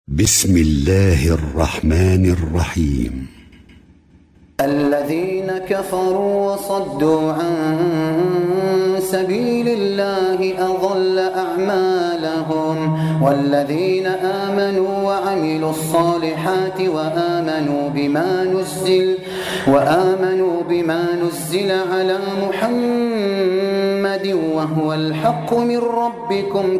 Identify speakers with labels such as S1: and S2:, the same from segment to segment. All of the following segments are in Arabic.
S1: بسم الله الرحمن الرحيم.
S2: الذين كفروا وصدوا عن سبيل الله أضل أعمالهم والذين آمنوا وعملوا الصالحات وآمنوا بما نزل على محمد وهو الحق من ربكم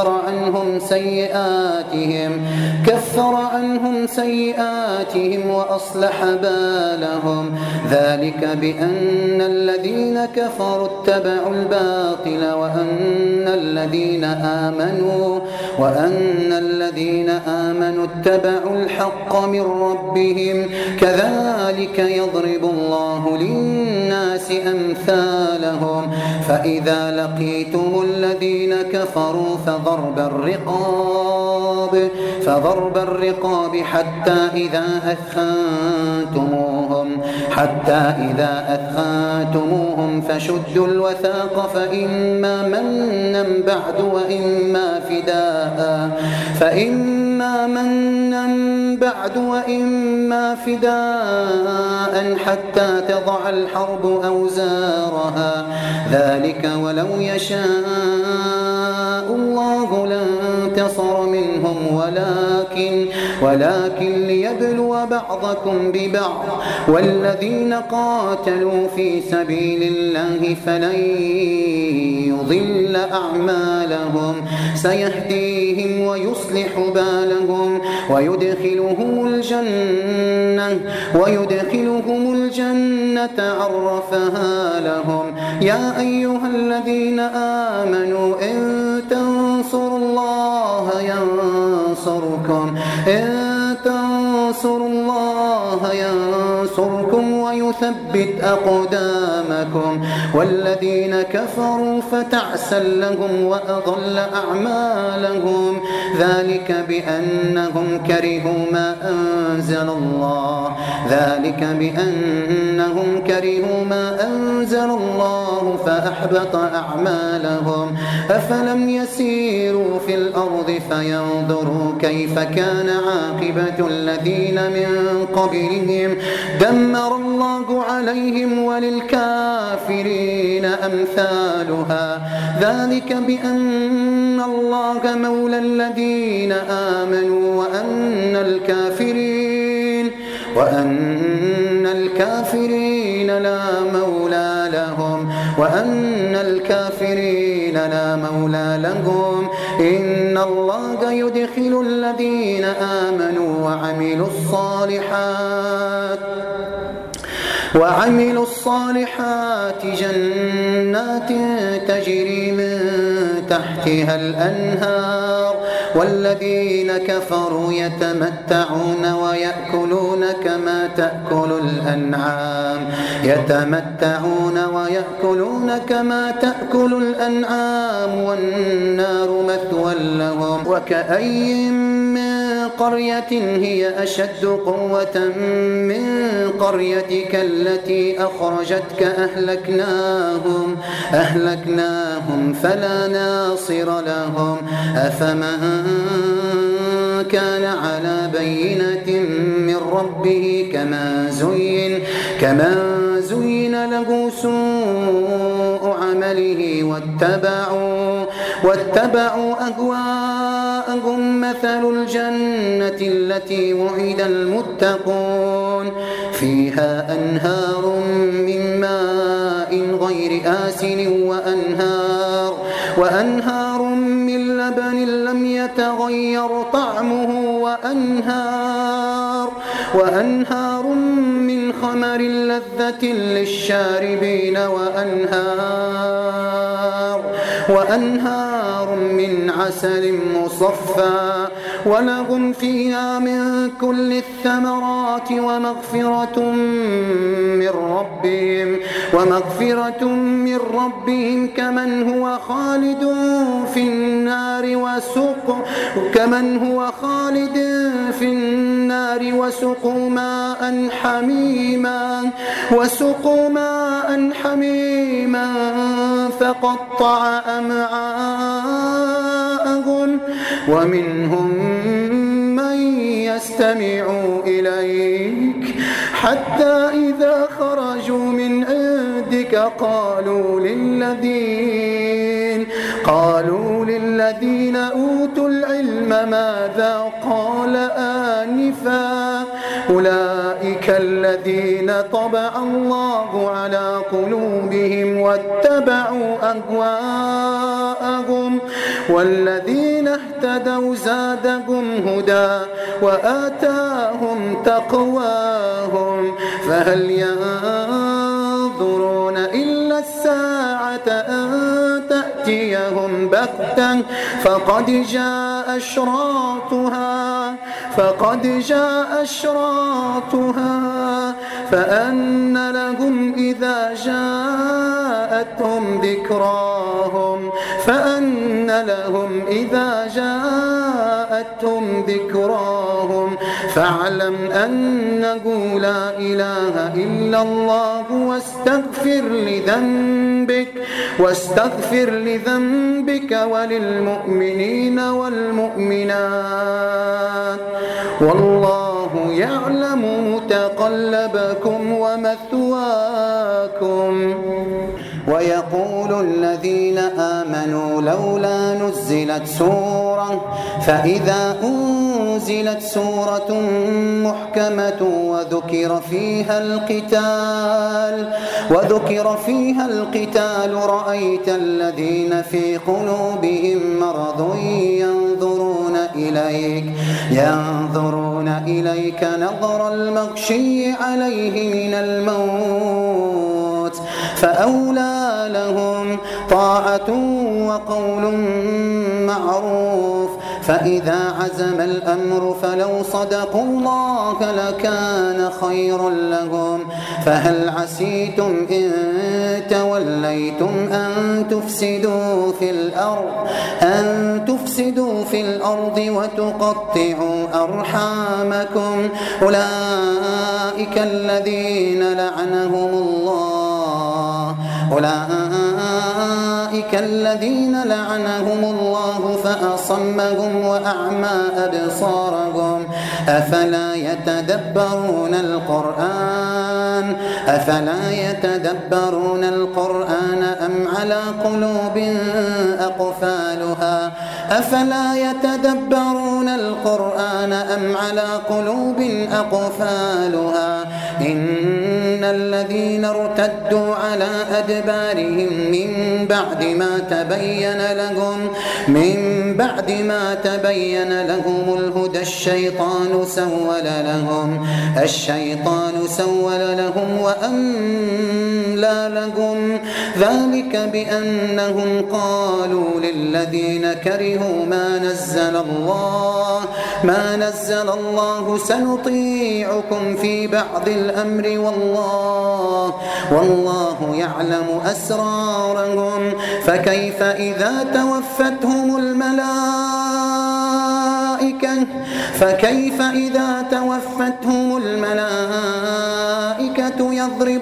S2: كفر عنهم سيئاتهم وأصلح بالهم ذلك بأن الذين كفروا اتبعوا الباطل وأن الذين آمنوا اتبعوا الحق من ربهم كذلك يضرب الله للناس أمثالهم فإذا لقيتم الذين كفروا فضرب الرقاب حتى إذا أثخنتموهم فشدوا الوثاق فإما منا بعد وإما فداء حتى تضع الحرب أوزارها ذلك ولو يشاء الله لانتصر منهم ولكن ليبلو بعضكم ببعض والذين قاتلوا في سبيل الله فلن يضل أعمالهم سيهديهم ويصلح بالهم ويدخلهم الجنة عرفها لهم يا أيها الذين آمنوا إن تنصروا الله ينصركم ويثبت أقدامكم والذين كفروا فتعسا لهم وأضل أعمالهم ذلك بأنهم كرهوا ما أنزل الله فأحبط أعمالهم أفلم يسيروا في الأرض فينظروا كيف كان عاقبة الذين من قبلهم دمر الله عليهم وللكافرين أمثالها ذلك بأن الله مولى الذين آمنوا وأن الكافرين لا مولى لهم إن الله يدخل الذين آمنوا وعملوا الصالحات جنات تجري من تحتها الأنهار والذين كفروا يتمتعون ويأكلون كما تأكل الأنعام والنار مثوى لهم وكأي من قرية هي أشد قوة من قريتك التي أخرجتك أهلكناهم فلا ناصر لهم أفمن كان على بينة من ربه كما زين له سوء عمله واتبعوا أهواءهم مثل الجنة التي وعد المتقون فيها أنهار من ماء غير آسن وأنهار من لبن لم يتغير طعمه وأنهار من خمر لذة للشاربين وأنهار من عسل مصفى ولهم فيها من كل الثمرات ومغفرة من ربهم كمن هو خالد في النار وسقوا ماء حميما فقطع أمعاءهم ومنهم من ليستمعوا إليك حتى إذا خرجوا من عندك قالوا للذين أوتوا العلم ماذا قال آنفا أولئك الذين طبع الله على قلوبهم واتبعوا أهواءهم والذين اهتدوا زادهم هدى وآتاهم تقواهم فهل ينظرون إلا الساعة أن تأتيهم بغتة فقد جاء أشراطها فأن لهم إذا جاءتهم ذكراهم فاعلم أنه لا إله إلا الله واستغفر لذنبك وللمؤمنين والمؤمنات والله يعلم متقلبكم ومثواكم. ويقول الذين آمنوا لولا نزلت سورة فإذا أنزلت سورة محكمة وذكر فيها القتال رأيت الذين في قلوبهم مرض ينظرون إليك نظر المغشي عليه من الموت فأولى لهم طاعة وقول معروف فإذا عزم الأمر فلو صدقوا الله لكان خيرا لهم فهل عسيتم إن توليتم أن تفسدوا في الأرض وتقطعوا أرحامكم أولئك الذين لعنهم الله فأصمهم وأعمى أبصارهم أفلا يتدبرون القرآن أم على قلوب أقفالها إن الذين ارتدوا على أدبارهم من بعد ما تبين لهم الهدى الشيطان سول لهم وأملى لهم ذلك بأنهم قالوا للذين كرهوا ما نزل الله سنطيعكم في بعض الأمر والله يعلم أسرارهم فكيف إذا توفتهم الملائكة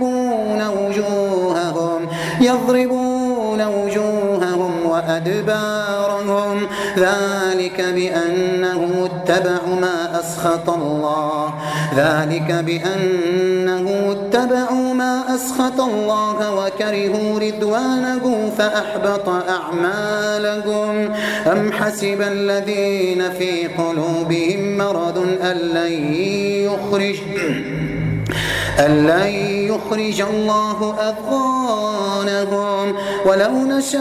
S2: يضربون وجوههم وأدبارهم ذلك بأنهم اتبعوا ما أسخط الله وكرهوا رضوانه فأحبط أعمالهم أم حسب الذين في قلوبهم مرض أن لن يخرج الله أضغانهم ولو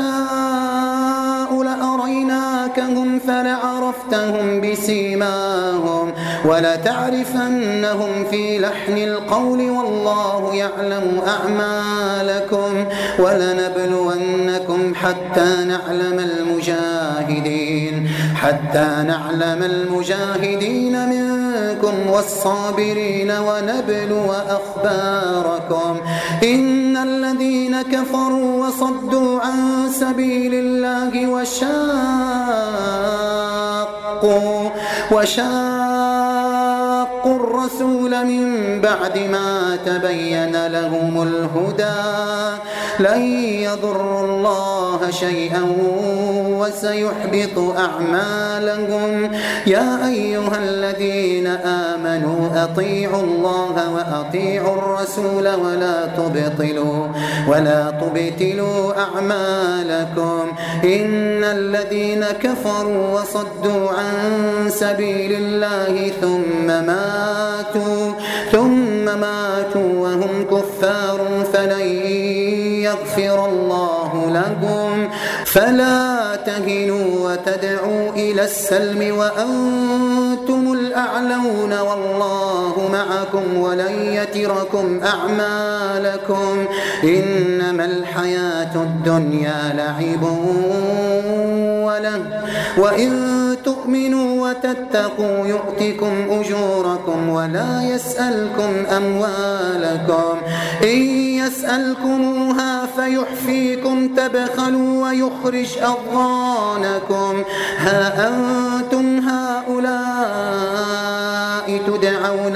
S2: نشاء لأريناكهم فلعرفتهم بسيماهم ولتعرفنهم في لحن القول والله يعلم أعمالكم ولنبلونكم حتى نعلم المجاهدين منكم والصابرين ونبلو أخباركم إن الذين كفروا وصدوا عن سبيل الله وشاقوا شاقوا الرسول من بعد ما تبين لهم الهدى لن يضروا الله شيئا وسيحبط أعمالهم. يا أيها الذين آمنوا أطيعوا الله وأطيعوا الرسول ولا تبطلوا أعمالكم. إن الذين كفروا وصدوا عن سبيل الله ثم ماتوا وهم كفار فلن يغفر الله لهم. فلا تهنوا وتدعوا إلى السلم وأنتم الأعلون والله معكم ولن يتركم أعمالكم. إنما الحياة الدنيا لعب وله وإن تؤمنوا وتتقوا يؤتكم أجوركم ولا يسألكم أموالكم. إن يسألكموها فيحفيكم تبخلوا ويخرج أضغانكم. ها أنتم هؤلاء تدعون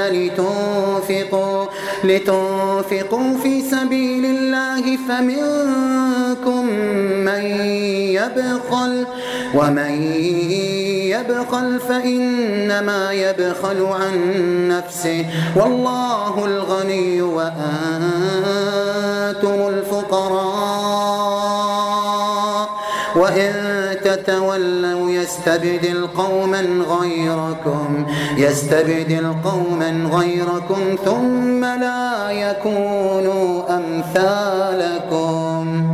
S2: لتنفقوا في سبيل الله فمنكم من يبخل ومن يبخل فإنما يبخل عن نفسه والله الغني وأنتم الفقراء. وإن تتولوا يستبدل قوما غيركم ثم لا يكونوا أمثالكم.